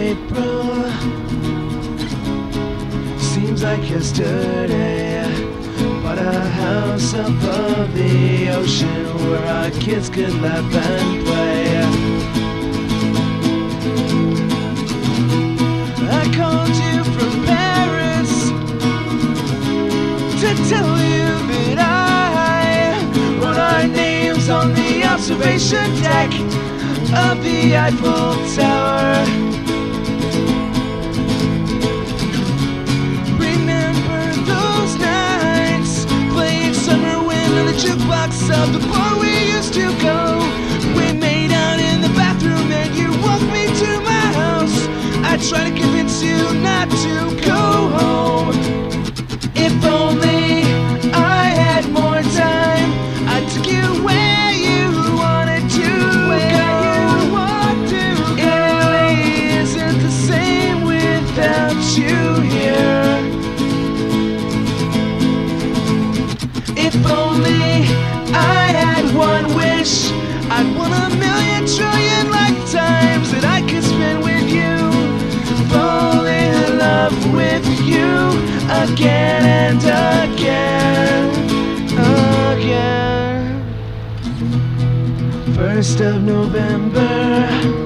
April seems like yesterday. Bought a house above the ocean where our kids could laugh and play. I called you from Paris to tell you that I wrote our names on the observation deck of the Eiffel Tower. Remember those nights playing Summer Wind on the jukebox of the bar we used to go. We made out in the bathroom and you walked me to my house. I tried to convince you not to go home. If only I had more time, I took you where you wanted to go. Italy isn't the same without you here. If only I had one wish, I'd want 1,000,000 trillion lifetimes that I could spend with you. Fall in love with you again and again, again. 1st of November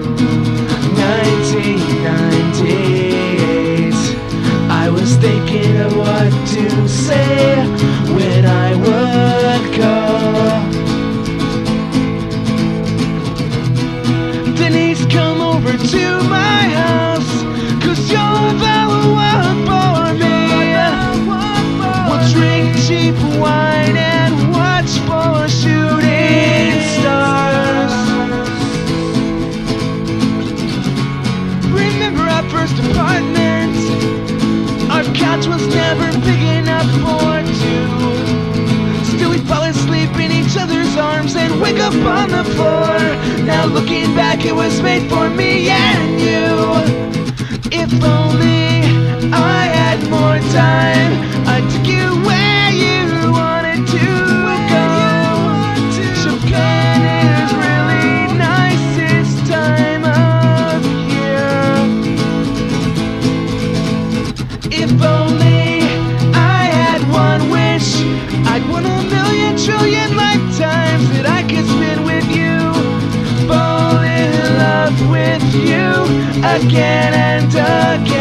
1998. I was thinking of what to say when I would call. Denise, come over to my house, 'cause you're the one for me. We'll drink cheap wine and watch for shooting stars. Remember our first apartment? Our couch was never big enough for two. Still we'd fall asleep in each other's arms and wake up on the floor. Now looking back, it was made for me and you. If only I had more time, I'd take you where you wanted to go. Japan is really nice this time of year. If only I had one wish, I'd want 1,000,000 trillion lifetimes that I could spend with you. Fall in love with you again and again.